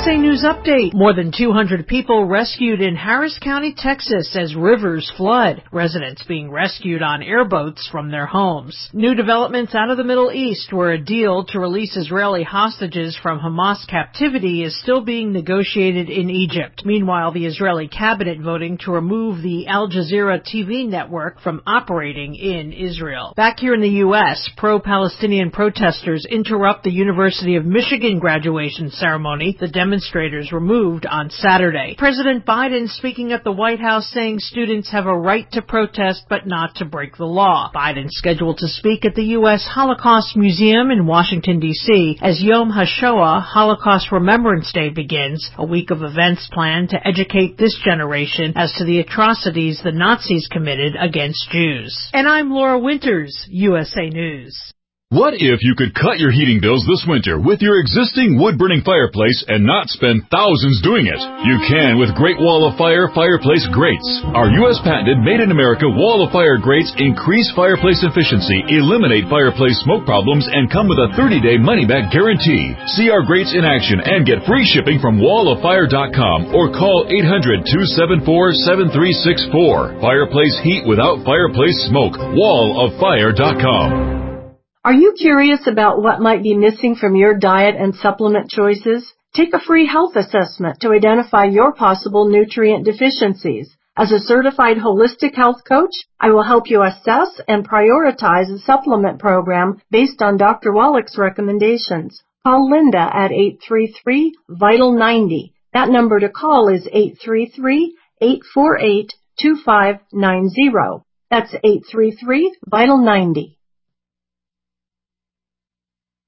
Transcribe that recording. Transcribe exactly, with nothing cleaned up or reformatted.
A News Update. More than two hundred people rescued in Harris County, Texas as rivers flood. Residents being rescued on airboats from their homes. New developments out of the Middle East, where a deal to release Israeli hostages from Hamas captivity is still being negotiated in Egypt. Meanwhile, the Israeli cabinet voting to remove the Al Jazeera T V network from operating in Israel. Back here in the U S, pro-Palestinian protesters interrupt the University of Michigan graduation ceremony. The demonstrators were moved on Saturday. President Biden speaking at the White House saying students have a right to protest but not to break the law. Biden scheduled to speak at the U S Holocaust Museum in Washington, D C as Yom HaShoah, Holocaust Remembrance Day, begins, a week of events planned to educate this generation as to the atrocities the Nazis committed against Jews. And I'm Laura Winters, U S A News. What if you could cut your heating bills this winter with your existing wood-burning fireplace and not spend thousands doing it? You can with Great Wall of Fire fireplace grates. Our U S patented made-in-America Wall of Fire grates increase fireplace efficiency, eliminate fireplace smoke problems, and come with a thirty-day money-back guarantee. See our grates in action and get free shipping from wall of fire dot com or call eight hundred, two seven four, seven three six four. Fireplace heat without fireplace smoke. wall of fire dot com. Are you curious about what might be missing from your diet and supplement choices? Take a free health assessment to identify your possible nutrient deficiencies. As a certified holistic health coach, I will help you assess and prioritize a supplement program based on Doctor Wallach's recommendations. Call Linda at eight three three, vital ninety. That number to call is eight three three, eight four eight, two five nine zero. That's eight three three, vital ninety.